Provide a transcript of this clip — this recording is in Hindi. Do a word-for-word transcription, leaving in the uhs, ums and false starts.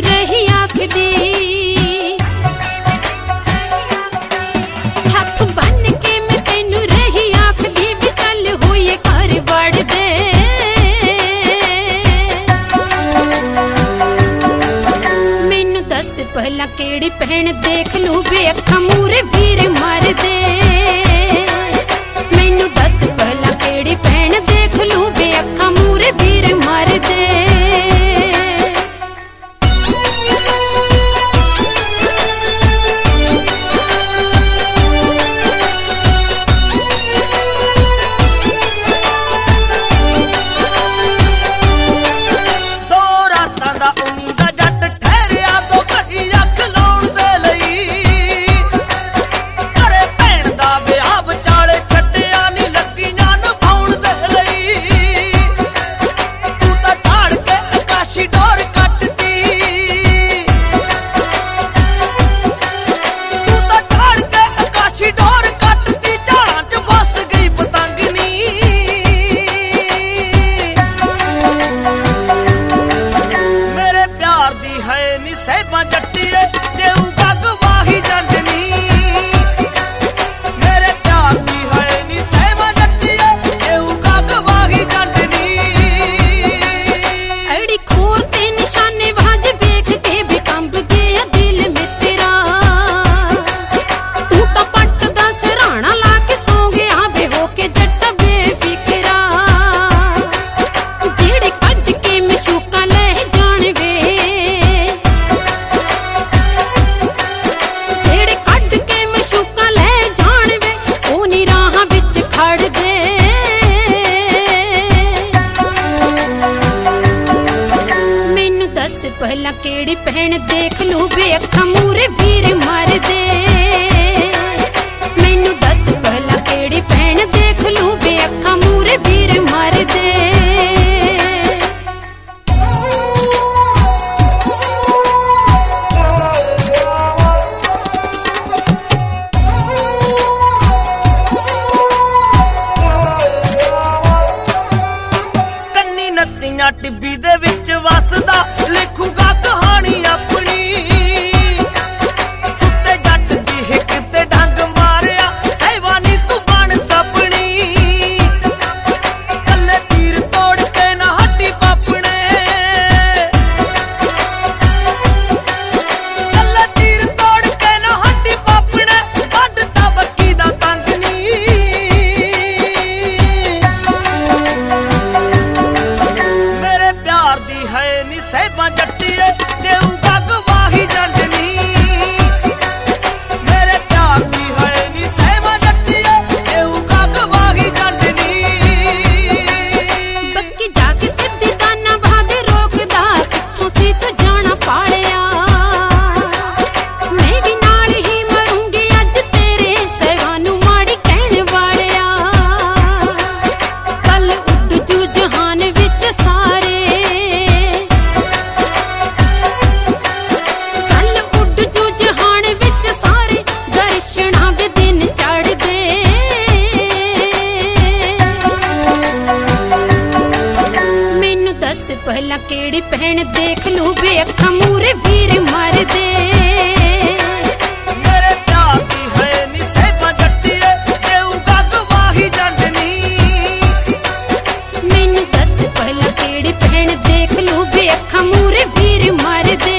रही आखदी, हथ बन के मैं तेनू रही आखदी भी चल होइए घर वड़ दे। मैनू दस भला केड़ी भैन देख लू बे अखां मूरे वीर मर दे। मैनू दस भला केड़ी भैन देख लू बे अखां मूरे वीर मर दे। भला केड़ी भैन देख लू बे अखां मूरे वीर मर दे। मैनू दस भला केड़ी भैन देख लू बे अखां मूरे वीर मर दे। कन्नी नत्तियां टिब्बी दे विच वसदा लिखूगा कहानी अपनी। सुते जट दी हिक ते डंग मारिया सहवानी तू बन सपनी। कल्ले तीर तोड़ के ना हड्डी पापने, कल्ले तीर तोड़ के ना हड्डी पापने। वड्ड ता बक्की दा तंग नी, मेरे प्यार दी है नी सहबा जट्टीए देऊगा गवाही जंडनी। मेरे प्यार दी है नी सहबा जट्टीए देऊगा गवाही जंडनी। बक्की जाके सिद्धी दाना भादे रोकदा कित्थों सी तू जाना पालिया। मैं भी नाल ही मरूंगी अज तेरे सहवानू माड़ी कहने वालिया। कल उड जू जहान विच सारे, कल उड जू जहान विच सारे दर्शना दे दिन चढ़ दे। मैनू दस भला केड़ी भैन देख लू बे अखां मूरे वीर मर दे। मेरे प्यार दी है नी सहबा जट्टीए देऊगा गवाही जंडनी। मैनू दस भला केड़ी भैन देख लू बे अखां मूरे वीर मर दे।